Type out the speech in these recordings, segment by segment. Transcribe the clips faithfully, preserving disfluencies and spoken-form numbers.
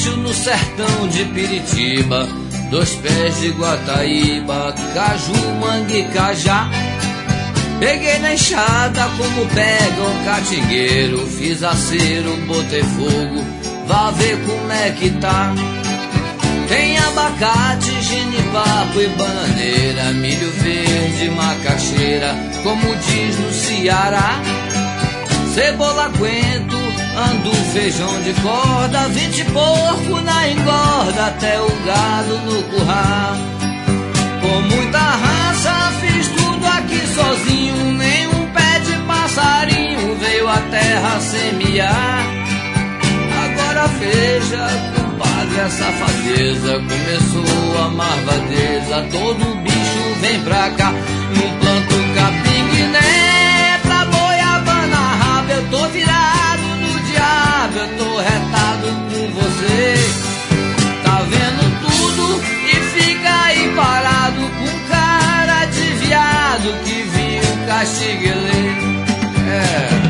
sítio no sertão de Piritiba, dois pés de Guataíba, caju, mangue, cajá. Peguei na enxada como pega um catingueiro, fiz acero, botei fogo, vá ver como é que tá. Tem abacate, genipapo e bananeira, milho verde, macaxeira, como diz no Ceará. Cebola, coentro, andu, feijão de corda, vinte porco na engorda, até o gado no curral. Com muita raça fiz tudo aqui sozinho, nenhum pé de passarinho veio à terra semear. Agora veja, compadre, a safadeza começou a marvadeza, todo bicho vem pra cá, não planto capim guiné pra goiabana raba. Eu tô virado no diabo, eu tô retado com você. Tá vendo tudo e fica aí parado com cara de viado que viu caxiguelê. É.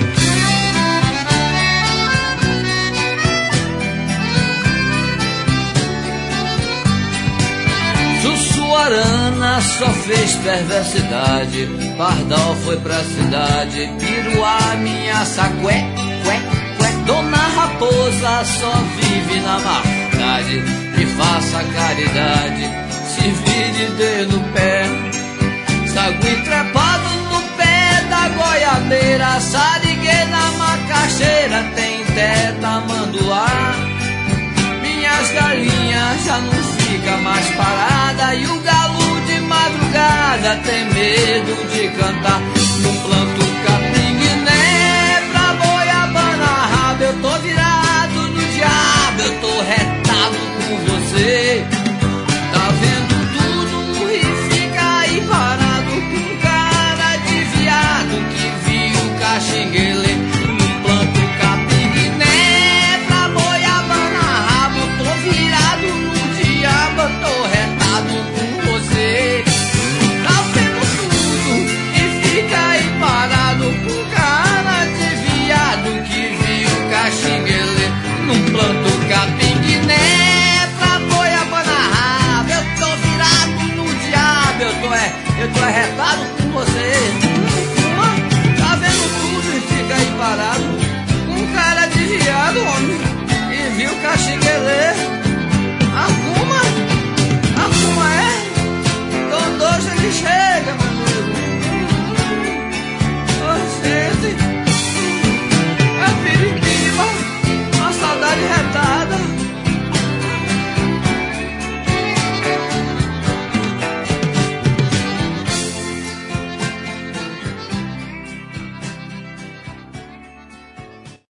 Sussuarana só fez perversidade, Pardal foi pra cidade, Piruá minha sacué, cué, cué. Dona Raposa só vive na maldade, me faça caridade, se vire de no pé. Sagui trepado no pé da goiabeira, sariguê na macaxeira, tem teta manduá. Minhas galinhas já não fica mais parada, e o galo de madrugada tem medo de cantar. Não planto capim guiné pra goiabana raba. Eu tô virado no diabo, eu tô retado com você. Tá vendo tudo e fica aí parado com cara de viado que viu caxinguelê. Não planto capim guiné pra goiabana raba. Eu tô virado no diabo, eu tô retado com você. Tá vendo tudo e fica aí parado com cara de viado que viu caxinguelê. Não planto capim guiné pra goiabana raba. Eu tô virado no diabo, eu tô, é, eu tô retado com você. Tá vendo tudo e fica aí parado com cara de viado, homem, e viu caxinguelê. Arruma, arruma é, Dondô já que chega,